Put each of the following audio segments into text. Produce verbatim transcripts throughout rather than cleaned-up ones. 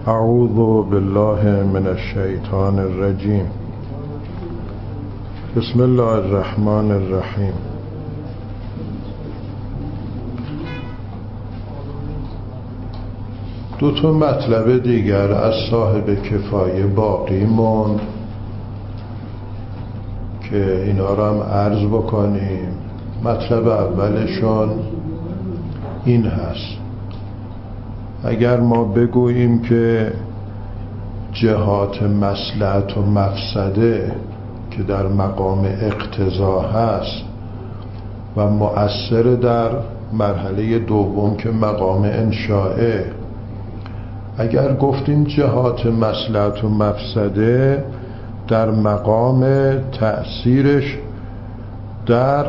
اعوذ بالله من الشیطان الرجیم. بسم الله الرحمن الرحیم. دو تا مطلب دیگر از صاحب کفایه باقی موند که اینا رو هم عرض بکنیم. مطلب اولشون این هست: اگر ما بگوییم که جهات مصلحت و مفسده که در مقام اقتضا هست و مؤثر در مرحله دوم که مقام انشائه، اگر گفتیم جهات مصلحت و مفسده در مقام تأثیرش در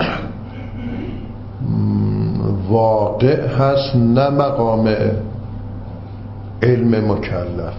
واقع هست نه مقام علم مکلف،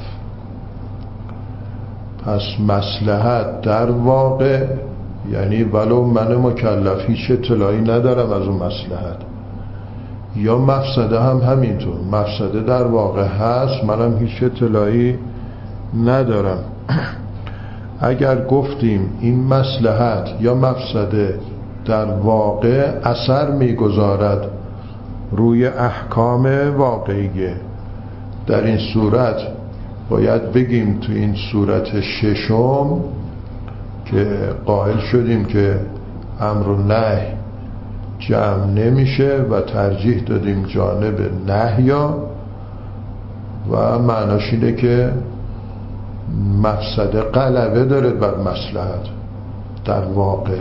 پس مصلحت در واقع یعنی ولو من مکلف هیچ اطلاعی ندارم از اون مصلحت، یا مفسده هم همینطور، مفسده در واقع هست منم هیچ اطلاعی ندارم. اگر گفتیم این مصلحت یا مفسده در واقع اثر میگذارد روی احکام واقعیه، در این صورت باید بگیم تو این صورت ششم که قائل شدیم که امر و نهی جمع نمیشه و ترجیح دادیم جانب نهیا و معناش اینه که مفسده غلبه داره بر مصلحت در واقع.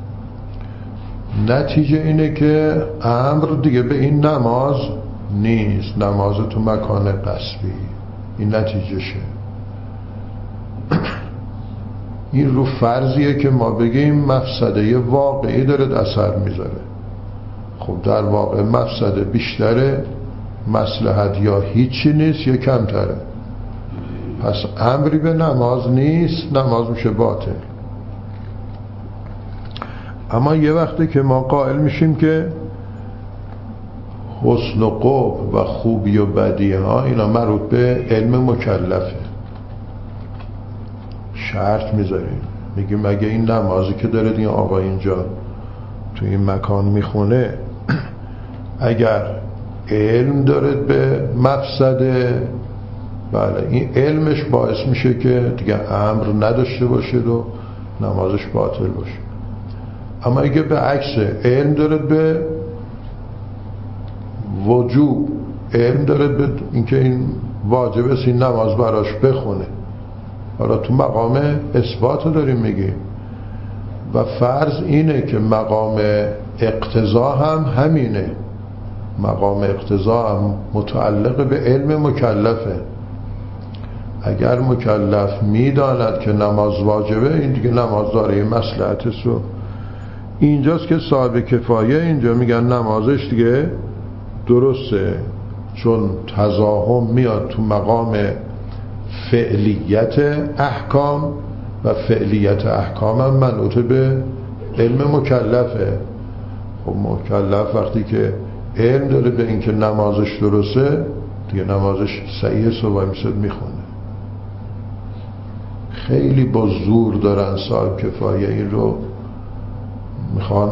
نتیجه اینه که امر دیگه به این نماز نیست، نماز تو مکان قصبی، این نتیجه شه. این رو فرضیه که ما بگیم مفسده واقعی داره اثر میذاره. خب در واقع مفسده بیشتره، مصلحت یا هیچی نیست یا کمتره، پس امری به نماز نیست، نماز میشه باطل. اما یه وقتی که ما قائل میشیم که حسن و قبح و خوبی و بدی ها اینا مربوط به علم مکلفه، شرط میذاریم، میگیم اگه این نمازی که داره این آقا اینجا تو این مکان میخونه اگر علم داره به مفسده، بله این علمش باعث میشه که دیگه امر نداشته باشه و نمازش باطل باشه. اما اگه به عکس علم داره به وجوب، علم داره به اینکه این واجب است این نماز براش بخونه، حالا تو مقام اثبات رو داریم میگیم و فرض اینه که مقام اقتضا هم همینه، مقام اقتضا هم متعلق به علم مکلفه. اگر مکلف میداند که نماز واجبه، این دیگه نماز داره مصلحت سو. اینجاست که صاحب کفایه اینجا میگن نمازش دیگه درسته، چون تزاحم میاد تو مقام فعلیت احکام و فعلیت احکام هم منوط به علم مکلفه. خب مکلف وقتی که علم داره به اینکه نمازش درسته، دیگه نمازش صحیح صبح میسد میخونه. خیلی با زور دارن صاحب کفایه این رو میخوان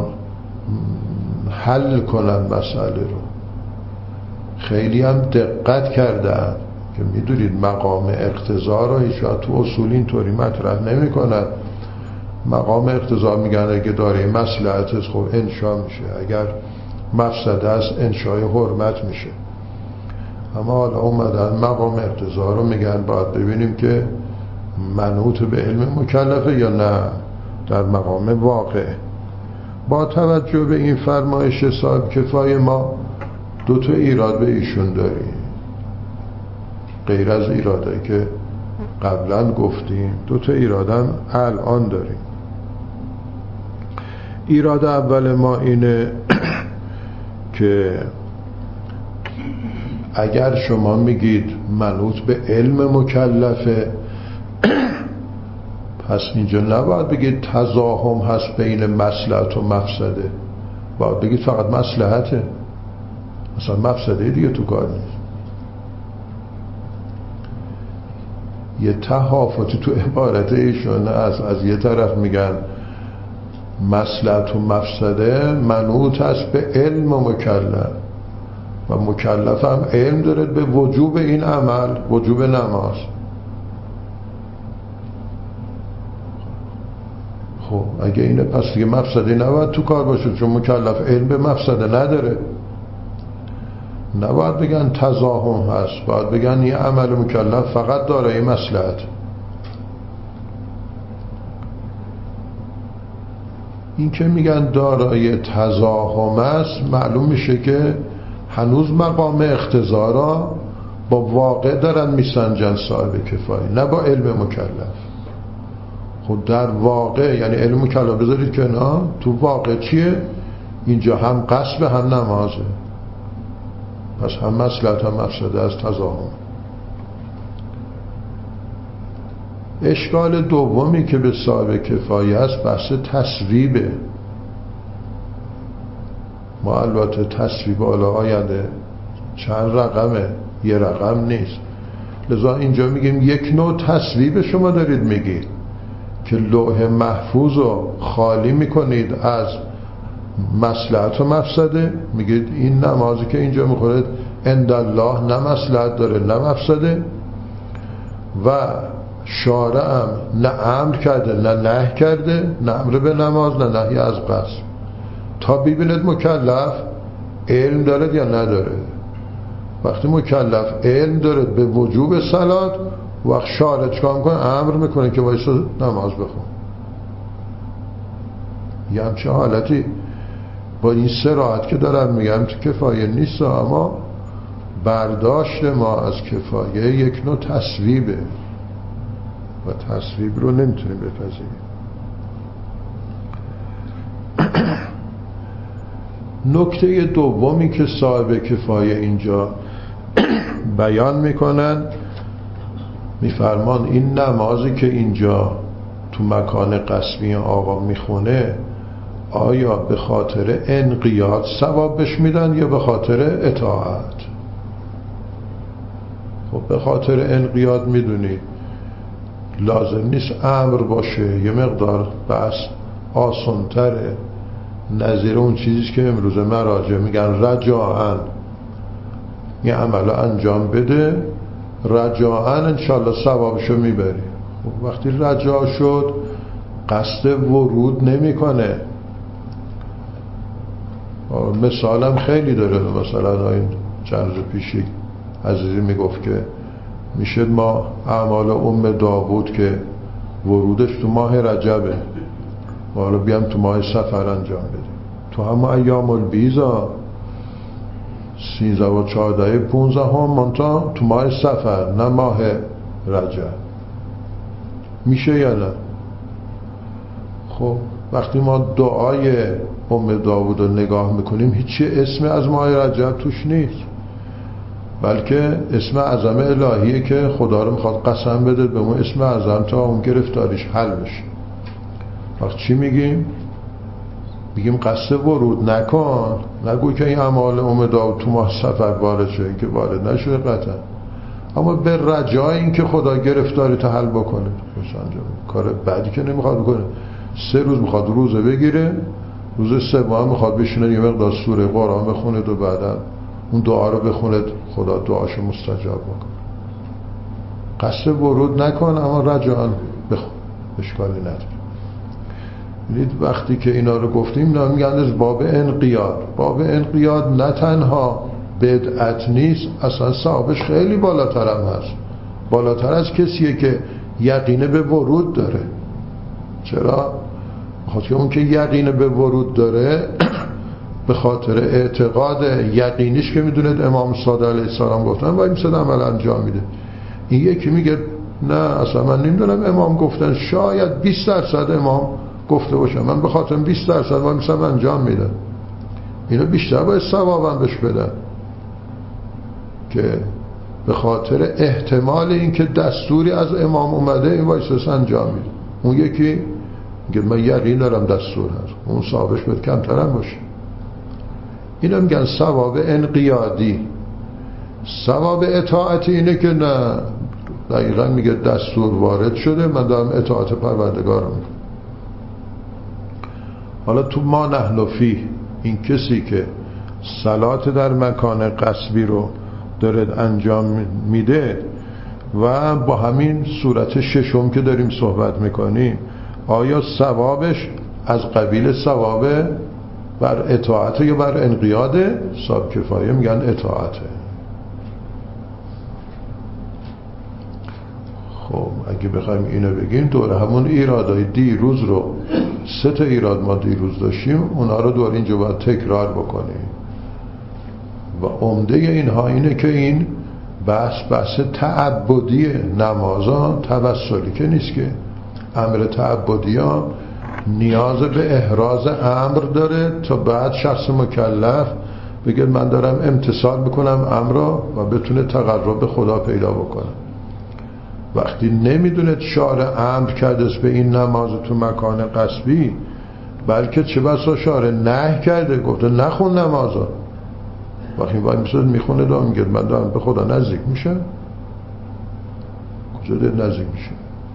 حل کنن مسئله رو، خیلی هم دقت کردن که میدونید مقام اقتضا رو هیچ وقت تو اصول اینطوری مطرح نمی کنن. مقام اقتضا میگن اگه داره مصلحت است خب انشا میشه، اگر مفسده است انشای حرمت میشه. اما حالا اومدن مقام اقتضا رو میگن باید ببینیم که منوط به علم مکلفه یا نه در مقام واقع. با توجه به این فرمایش صاحب کفایه ما دو تا ایراد به ایشون داریم، غیر از ایرادایی که قبلا گفتیم دو تا ایرادم الان داریم. ایراد اول ما اینه که اگر شما میگید منوط به علم مکلفه، پس اینجا نباید بگید تزاحم هست بین مصلحت و مفسده، باید بگید فقط مصلحته، مثلا مفسده دیگه تو کار نیست. یه تهافتی تو عبارت ایشون از از یه طرف میگن مصلحت و مفسده منوط است به علم و مکلف و مکلف هم علم داره به وجوب این عمل، وجوب نماز. خب اگه اینه پس دیگه مفسده نباید تو کار باشه، چون مکلف علم به مفسده نداره. نباید بگن تزاحم هست، باید بگن یه عمل مکلف فقط داره این مصلحت. این که میگن دارای تزاحم است، معلوم میشه که هنوز مقام اقتضا را با واقع دارن میسنجن صاحب کفایه، نه با علم مکلف. خود در واقع یعنی علم مکلف بذارید که نه، تو واقع چیه؟ اینجا هم قصب هم نمازه، پس هم مصلحت هم مفسده از تزاحم. اشکال دومی که به صاحب کفایه است بحث تصویبه. ما البته تصویب حالا آینده چند رقمه، یه رقم نیست، لذا اینجا میگیم یک نوع تصویب شما دارید میگید که لوح محفوظ رو خالی میکنید از مصلحت و مفسده، میگید این نمازی که اینجا میخورید عند الله نه مصلحت داره نه مفسده، و شارع هم نه امر کرده نه نهی کرده، نه امر به نماز نه نهی از قصد، تا ببینید مکلف علم دارد یا نداره. وقتی مکلف علم دارد به وجوب صلات، وقت شارع چکار میکنه؟ امر میکنه که وایسا نماز بخون. یه همچه حالتی با این صراحت که دارم میگم تو کفایه نیست، اما برداشت ما از کفایه یک نوع تصویبه و تصویب رو نمیتونیم بپذیریم. نکته دومی که صاحب کفایه اینجا بیان میکنن، میفرمان این نمازی که اینجا تو مکان قصبی آقا میخونه آیا به خاطر انقیاد ثوابش میدن یا به خاطر اطاعت؟ خب به خاطر انقیاد میدونید لازم نیست امر باشه، یه مقدار بس آسانتره، نظیر اون چیزی که امروز مراجع میگن رجاعن، یه عمل انجام بده رجاعن انشالله ثوابشو میبری. خب وقتی رجاع شد قصد ورود نمیکنه. مثالم خیلی داره، مثلا این چند روز پیشی عزیزی میگفت که میشه ما اعمال ام داوود که ورودش تو ماه رجبه، حالا بیام تو ماه سفر انجام بدیم، تو همه ایام البیضا سیزده و چهارده پونزده هم منتا تو ماه سفر نه ماه رجب، میشه یا نه؟ خب وقتی ما دعای ام داوود رو نگاه میکنیم هیچی اسم از ماه رجب توش نیست، بلکه اسم اعظم الهیه که خدا رو میخواد قسم بده به اون اسم اعظم تا اون گرفتاریش حل بشه. وقت چی میگیم؟ میگیم قصد ورود نکن، نگوی که این اعمال ام داوود تو ماه سفر وارد شده، این که وارد نشده قطعا، اما به رجای این که خدا گرفتاری تا حل بکنه. کار بعدی که نمیخواد بکنه، سه روز میخواد روزه بگیره، روز سوم میخواد بشینه یه مقدار سوره قرآن بخونه و بعدا اون دعا رو بخونه خدا دعاشو مستجاب بکنه. قصد ورود نکن اما رجاء بخون، اشکالی نداره. ببینید وقتی که اینا رو گفتیم اینا میگن از باب انقیاد. باب انقیاد نه تنها بدعت نیست، اصلا ثوابش خیلی بالاتر هم هست، بالاتر از کسیه که یقینه به ورود داره. چرا؟ خاطر اون که یقینه به ورود داره به خاطر اعتقاد یقینیش که میدونید امام صادق علیه السلام گفتن و این صد عمل انجام میده. این یکی میگه نه اصلا من نمیدونم امام گفتن، شاید بیست درصد امام گفته باشه، من به خاطر بیست درصد و میسم انجام میدم. اینو بیشتر باید ثوابم بهش بدن که به خاطر احتمال اینکه دستوری از امام اومده این وایساس انجام میده. اون یکی میگه من یقین دارم دستور هست، اون ثوابش باید کمتر هم باشه. اینا میگن ثواب انقیادی. ثواب اطاعتی اینه که نه دقیقا میگه دستور وارد شده، من دارم اطاعت پروردگار رو میکنم. حالا تو ما نحن فیه، این کسی که صلات در مکان غصبی رو داره انجام میده و با همین صورت ششم که داریم صحبت میکنیم، آیا ثوابش از قبیل ثواب بر اطاعت یا بر انقیاده؟ صاحب کفایه میگن اطاعته. خب اگه بخوایم اینو بگیم دوره همون ایرادای دیروز رو، سه تا ایراد ما دیروز داشتیم، اونا رو دوره اینجا باید تکرار بکنیم و عمده اینها اینه که این بحث بحث تعبدی نمازان توسلی که نیست، که امر تعبدی ها نیاز به احراز امر داره تا بعد شخص مکلف بگه من دارم امتثال میکنم امر و بتونه تقرب به خدا پیدا بکنه. وقتی نمیدونه شارع امر کرده به این نماز تو مکان غصبی، بلکه چه بسا شارع نهی کرده، گفته نخون نمازا، وقتی باید میساد میخونه دارم میگه من دارم به خدا نزدیک میشه. کجا دارید نزدیک میشه؟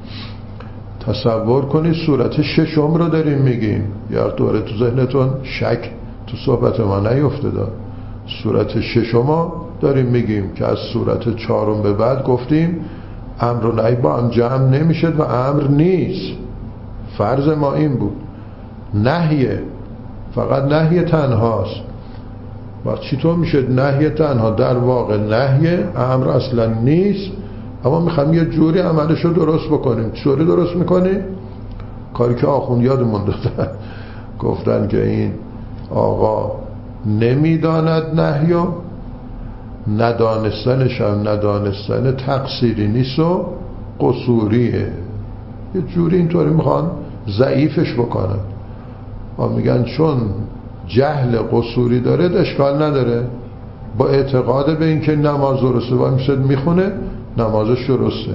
تصور کنید صورت ششم رو داریم میگیم، یا دوره تو ذهنتون شک تو صحبت ما نیفته دار. صورت ششم داریم میگیم که از صورت چهارم به بعد گفتیم امر و نهی با هم جمع نمیشد و امر نیست. فرض ما این بود نهیه، فقط نهی تنهاست. وقت چطور میشه نهی تنها؟ در واقع نهی امر اصلا نیست، اما میخوام یه جوری عملش رو درست بکنیم. چطوری درست میکنیم؟ کاری که آخوند یادمون دادن، گفتن که این آقا نمیداند نهیو، ندانستنش هم ندانستن تقصیری نیست و قصوریه. یه جوری اینطوری میخوان ضعیفش بکنن و میگن چون جهل قصوری داره اشکال نداره، با اعتقاد به این که نماز درسته و میشد میخونه نمازش درسته.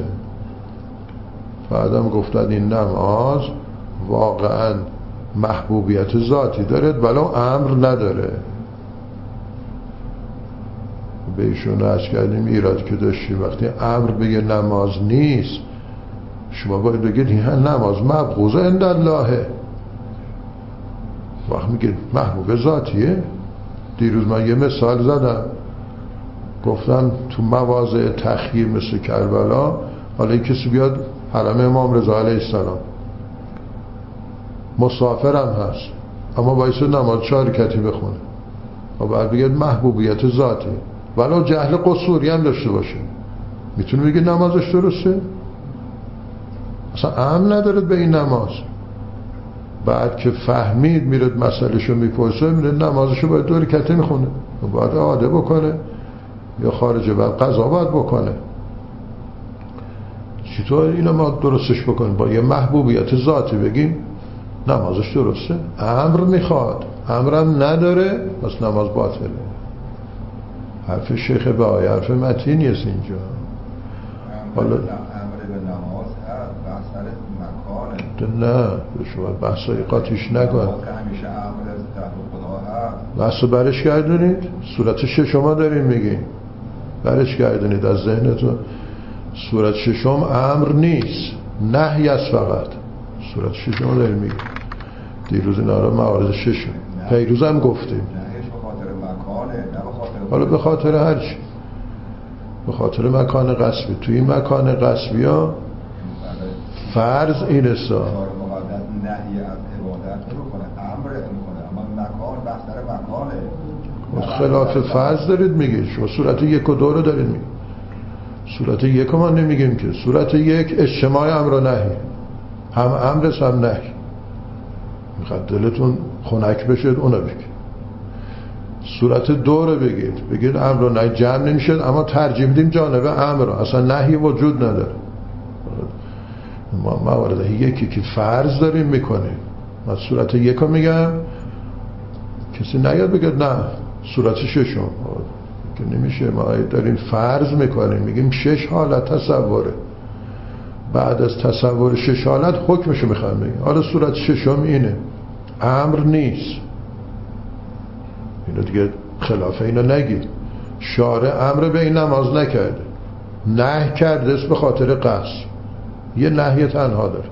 بعدم گفتن این نماز واقعا محبوبیت ذاتی داره ولو امر نداره. به ایشون عرض کردیم ایراد که داشتی وقتی امر بگه نماز نیست، شما باید بگید این نماز مبغوض عند الله. وقت میگه محبوب ذاتیه. دیروز من یه مثال زدم، گفتم تو مواضع تخییر مثل کربلا، حالا کسی بیاد حرم امام رضا علیه السلام، مسافرم هست اما باید نماز چهار رکعتی بخونه و بعد بگید محبوبیت ذاتی ولو جهل قصوری هم داشته باشه، میتونه بگه نمازش درسته؟ اصلا امر ندارد به این نماز. بعد که فهمید میرد مسئلهشو میپرسه، میرد نمازشو باید دو رکعتی میخونه و باید عاده بکنه یا خارج بعد قضا باید بکنه. چطور اینو ما درستش بکنیم؟ با یه محبوبیت ذاتی بگیم نمازش درسته؟ امر میخواد، امرم نداره، پس نماز باطله. حرف شیخ بهایی حرف متینی است اینجا. حالا امر به نماز هست، بحث مکانه. نه شما بحثای قاطیش نکن. همیشه امر از طرف خدا هست. بحثو برش گردونید، صورت ششم داریم میگیم، برش گردونید از ذهنتون. صورت ششم امر نیست، نهی است فقط. صورت ششم داریم میگیم. دیروز اینا رو موارد ششم پیروز هم گفتیم. نهیش به خاطر مکانه، نه به خاطر حالا به خاطر هرچی، به خاطر مکان غصبی. توی این مکان غصبی ها فرض این است مقدس نهی از عبادت نمی‌کنه، امر می‌کنه، اما مکان بحث در مکانه. خلاف فرض دارید میگید شما. صورت یک و دو رو دارید میگید. صورت یک ما نمیگیم که. صورت یک اجتماع امر و نهی، هم امر است هم نهی. میخواد دلتون خنک بشید اونو بگید. صورت دو رو بگید، بگید امر و نهی جمع نمیشد اما ترجیح میدیم جانب امر، اصلا نهی وجود نداره. ما موارد یکی که فرض داریم میکنیم. من صورت یک رو میگم، کسی نیاد بگید نه صورت ششم که نمیشه. ما داریم فرض میکنیم، میگیم شش حالت تصوره، بعد از تصور شش حالت حکمشو میخوام بگیم. حالا صورت ششم اینه، امر نیست. اینو دیگه خلاف اینو نگید. شارع امر به این نماز نکرده، نهی کرده است به خاطر قصد، یه نهی تنها داره،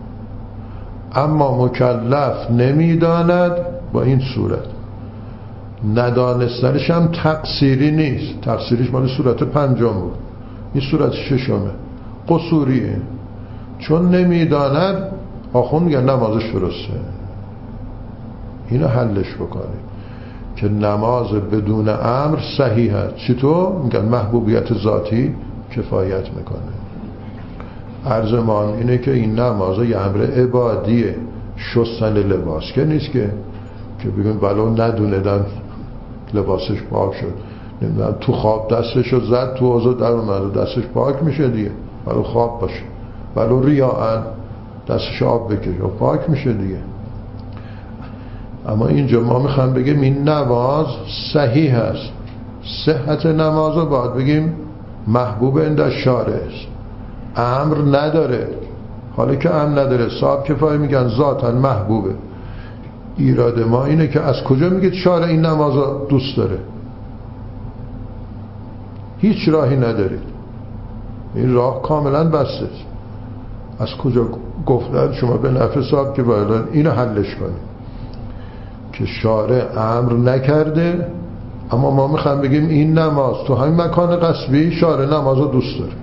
اما مکلف نمیداند. با این صورت ندانستنش هم تقصیری نیست، تقصیریش مال صورت پنجم بود، این صورت ششمه، قصوریه. چون نمیداند آخوند میگن نمازش درسته. اینو حلش بکنید که نماز بدون امر صحیح است. چطور؟ میگن محبوبیت ذاتی کفایت میکنه. عرض ما اینه که این نماز یه امر عبادیه، شستن لباس که نیست که که بگن ولو ندونیدن لباسش پاک شد، نمیدونم تو خواب دستشو زد تو وضو در اومد دستش پاک میشه دیگه، ولو خواب باشه، ولو ریاءن دستش آب بکشه پاک میشه دیگه. اما اینجا ما میخوام بگیم این نماز صحیح است. صحت نماز رو باید بگیم محبوب عند شارع است، امر نداره. حالا که امر نداره صاحب کفایه میگن ذاتاً محبوبه. ایراد ما اینه که از کجا میگید شارع این نماز رو دوست داره؟ هیچ راهی ندارید، این راه کاملا بسته است. از کجا گفتن شما به نفع صاحب کفایه اینو حلش کنید که شارع امر نکرده، اما ما میخوام بگیم این نماز تو همین مکان قصبی شارع نماز رو دوست داره.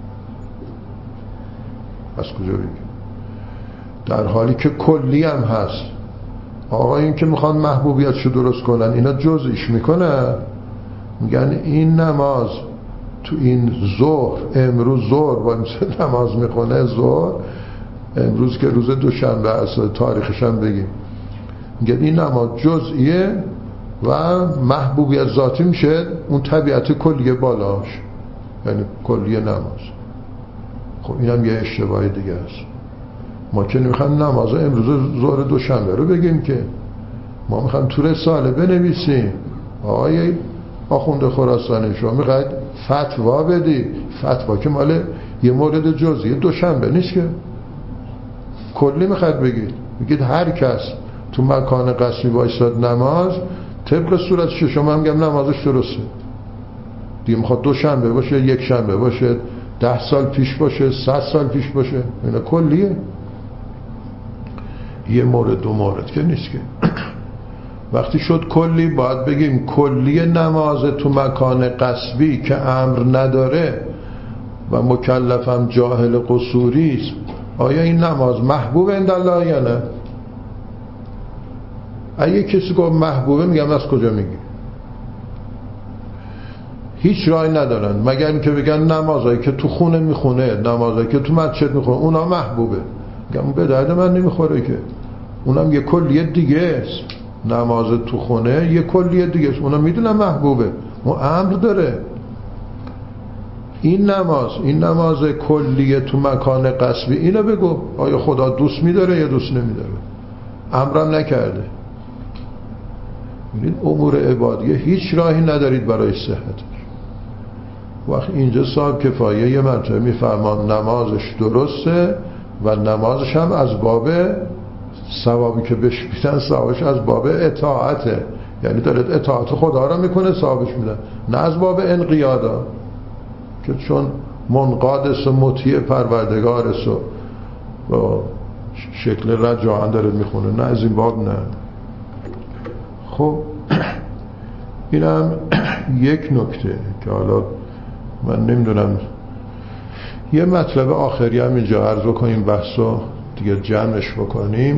از کجا بگیم؟ در حالی که کلی هم هست. آقا این که میخوان محبوبیتشو درست کنن اینا جزئیش میکنن، میگن این نماز تو این ظهر، امروز ظهر با مثل نماز میخونه ظهر، امروز که روز دوشنبه است تاریخش هم بگیم، میگن این نماز جزئیه و محبوبیت ذاتی میشه اون طبیعت کلیه بالاش، یعنی کلیه نماز. خب اینم یه اشتباه دیگه است. ما که نمیخوام نماز امروز ظهر دوشنبه رو بگیم که ما میخوام تو رساله بنویسیم آقای آخوند خراسانی شما میخواید فتوا بدی، فتوا که مال یه مورد جزئی دوشنبه نیست که کلی میخواید بگید. بگید هر کس تو مکان قصبی وایساد نماز طبق صورت ششم هم میگم نمازش درسته دیگه، میخواد دوشنبه باشه، یک شنبه باشه، ده سال پیش باشه، صد سال پیش باشه، اینا کلیه، یه مورد دو مورد که نیست که. وقتی شد کلی باید بگیم کلی نماز تو مکان قصبی که امر نداره و مکلفم جاهل قصوری است، آیا این نماز محبوب عند الله یا نه؟ اگه کسی گفت محبوبه میگم از کجا میگی؟ هیچ راهی ندارن مگر اینکه بگن نمازایی که تو خونه میخونه، نمازایی که تو مسجد میخونه اونا محبوبه. میگم به درد من نمیخوره که، اونم یه کلیه دیگه است. نماز تو خونه یه کلیه دیگه است، اونا میدونم محبوبه، اون امر داره. این نماز، این نماز کلیه تو مکان قصبی، اینو بگو آیا خدا دوست میداره یا دوست نمیداره؟ امرم نکرده. این امور عبادیه هیچ راهی ندارید برای صحتش. وقت اینجا صاحب کفایه یه مرتبه میفرمان نمازش درسته و نمازش هم از باب ثوابی که بهش میدن ثوابش از باب اطاعته، یعنی داره اطاعت خدا را میکنه ثوابش میدن، نه از باب انقیادا که چون منقادس و مطیع پروردگارس و با شکل رجاعن داره میخونه، نه از این باب نه. خب اینم یک نکته که حالا من نمیدونم یه مطلب آخری هم اینجا عرض کنیم بحث رو دیگه جمعش بکنیم.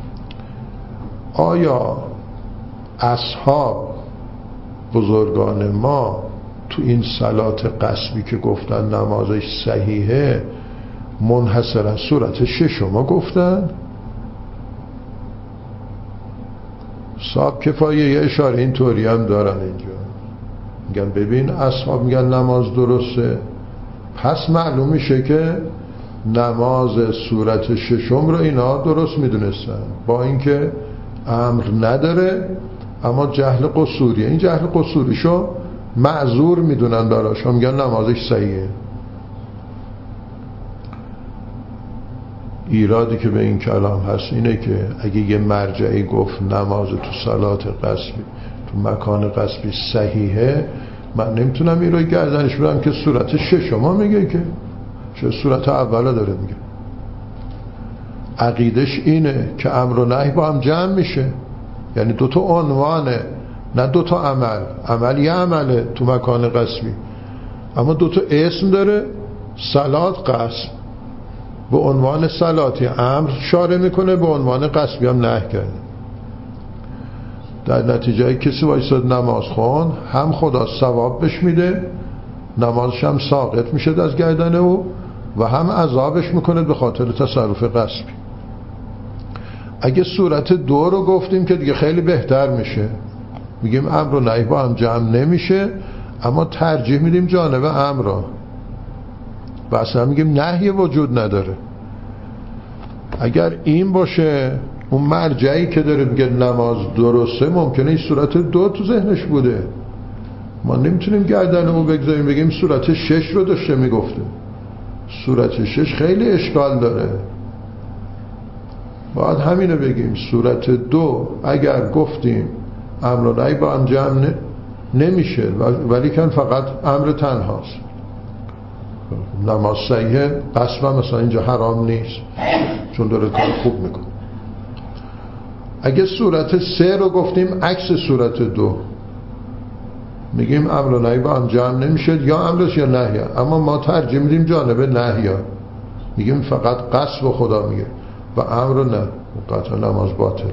آیا اصحاب بزرگان ما تو این صلات قصبی که گفتن نمازش صحیحه منحصرا صورت ششم گفتن؟ صاحب کفایه یه اشاره این طوری هم دارن اینجا، میگن ببین اصحاب میگن نماز درسته، پس معلوم میشه که نماز صورت ششم رو اینا درست میدونستن، با اینکه امر نداره اما جهل قصوریه. این جهل قصوریشو معذور میدونن داراش، میگن نمازش صحیحه. ایرادی که به این کلام هست اینه که اگه یه مرجعی گفت نماز تو صلات قصبی تو مکان قصبی صحیحه، من نمیتونم این رو گردنش برم که صورت ششم میگه که چه صورت اولا داره میگه. عقیدش اینه که امر و نهی با هم جمع میشه، یعنی دوتا عنوانه نه دوتا عمل. عمل یه عمله تو مکان قسمی، اما دوتا اسم داره، صلات قسم. به عنوان صلاتی امر شاره میکنه، به عنوان قسمی هم نهی کرده. در نتیجه کسی وایساد نماز خون، هم خدا ثواب بهش میده، نمازش هم ساقط میشه از گردن او، و هم عذابش میکنه به خاطر تصرف قسمی. اگه صورت دو رو گفتیم که دیگه خیلی بهتر میشه، میگیم امر و نهی با هم جمع نمیشه، اما ترجیح میدیم جانب امر را، و اصلا میگیم نهی وجود نداره. اگر این باشه اون مرجعی که داره میگه نماز درسته، ممکنه این صورت دو تو ذهنش بوده، ما نمیتونیم گردن او بگذاریم بگیم صورت شش رو داشته میگفته. صورت شش خیلی اشکال داره، باید همینو بگیم. صورت دو اگر گفتیم امر و نهی با هم جمع نمیشه، ولی کن فقط امر تنهاست. نماز صحیحه، قسم مثلا اینجا حرام نیست چون داره کار خوب میکنه. اگه صورت سه رو گفتیم عکس صورت دو، میگیم امر و نهی با هم جمع نمیشه، یا امرش یا نهی، اما ما ترجیح میدیم جانب نهی، میگیم فقط قسم و خدا میگه و امر نه، قطعا نماز باطل.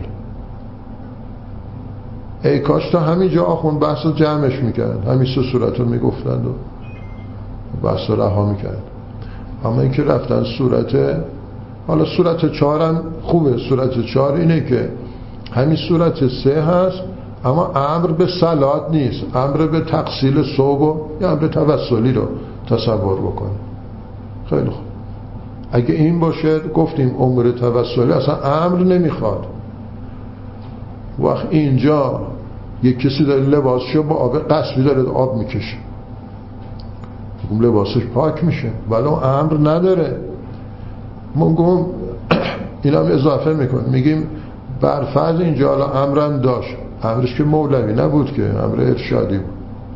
ای کاش تا همینجا آخون بحث رو جمعش میکرد، همین سه صورت رو میگفتند و بحث رو رها میکرد. اما این که رفتن صورت، حالا صورت چهار هم خوبه. صورت چهار اینه که همین صورت سه هست، اما امر به صلات نیست، امر به تقصیل صبح و یا امر توسلی رو تصور بکنیم. خیلی خوب، اگه این باشه گفتیم امر توسلی اصلا امر نمیخواد. وقت اینجا یک کسی داره لباسشو با آب قصبی داره آب میکشه، اون لباسش پاک میشه ولی اون امر نداره. ما گم این هم اضافه میکنیم، میگیم برفرض اینجا حالا امرم داشت، امرش که مولوی نبود که، امر ارشادی بود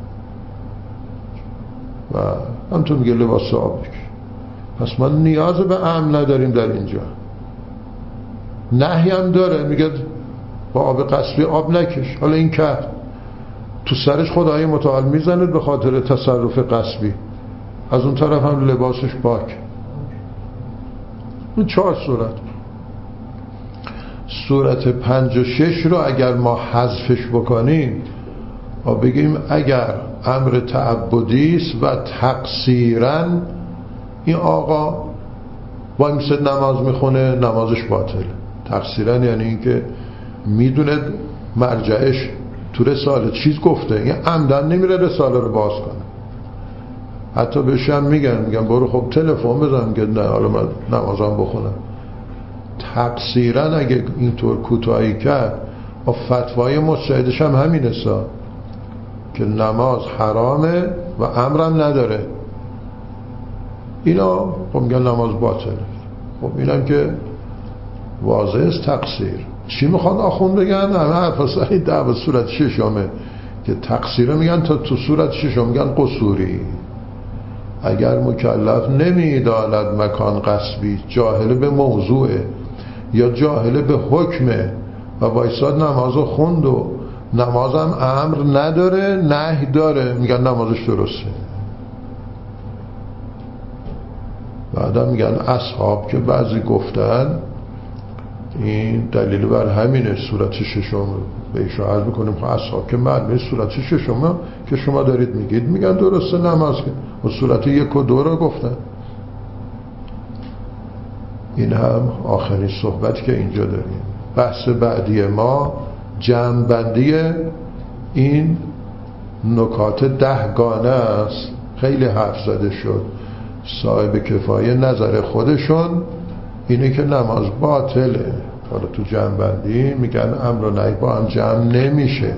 و هم تو میگه لباس آب بکش، پس ما نیاز به امر نداریم در اینجا. نهی هم داره، میگه با آب قصبی آب نکش، حالا این کرد تو سرش خدای متعال میزنه به خاطر تصرف قصبی، از اون طرف هم لباسش پاک. این چهار صورت. صورت پنج و شش رو اگر ما حذفش بکنیم و بگیم اگر امر تعبدی است و تقصیراً این آقا با این سه نماز میخونه، نمازش باطله. تقصیراً یعنی این که میدونه مرجعش تو رساله چیز گفته، این عمدن نمیره رساله رو باز کنه. حتی بهش هم میگن میگن برو خب تلفن بزن، میگه نه حالا من نمازم بخونم. تقصیراً اگه اینطور کوتاهی کرد و فتوای مجتهدش هم همینه سا که نماز حرامه و امرم نداره، اینا خب میگن نماز باطله. خب اینم که واضح است تقصیر. چی میخواد آخوند بگن؟ همه حرف سایی دعوه صورت ششمه که تقصیره میگن، تا تو صورت ششم میگن قصوری. اگر مکلف نمیداند مکان قصبی، جاهل به موضوعه یا جاهل به حکمه و وایساد نمازو خوند و نمازم امر نداره نهی داره، میگن نمازش درسته. بعدا میگن اصحاب که بعضی گفتن این دلیل بر همینه. صورت ششم به ایشون عرض میکنیم خب اصحاب که معلومه صورت ششم که شما دارید میگید، میگن درسته نماز که و صورت یک و دو رو گفتن. این هم آخرین صحبتی که اینجا داریم. بحث بعدی ما جمع‌بندی این نکات دهگانه است. خیلی حرف زده شد. صاحب کفایه نظر خودشون اینه که نماز باطله. حالا تو جمع‌بندی میگن امر و نهی با هم جمع نمیشه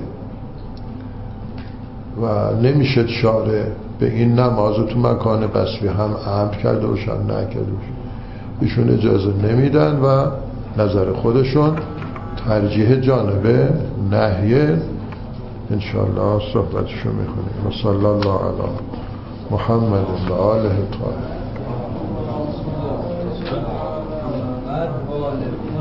و نمیشه شارع به این نماز تو مکان قصبی هم امر کرده باشن نکرده باشن. ایشون اجازه نمیدن و نظر خودشون ترجیح جانب نهی انشاءالله صحبتشو میخونیم. و صلی الله علی محمد و آله الطاهرین.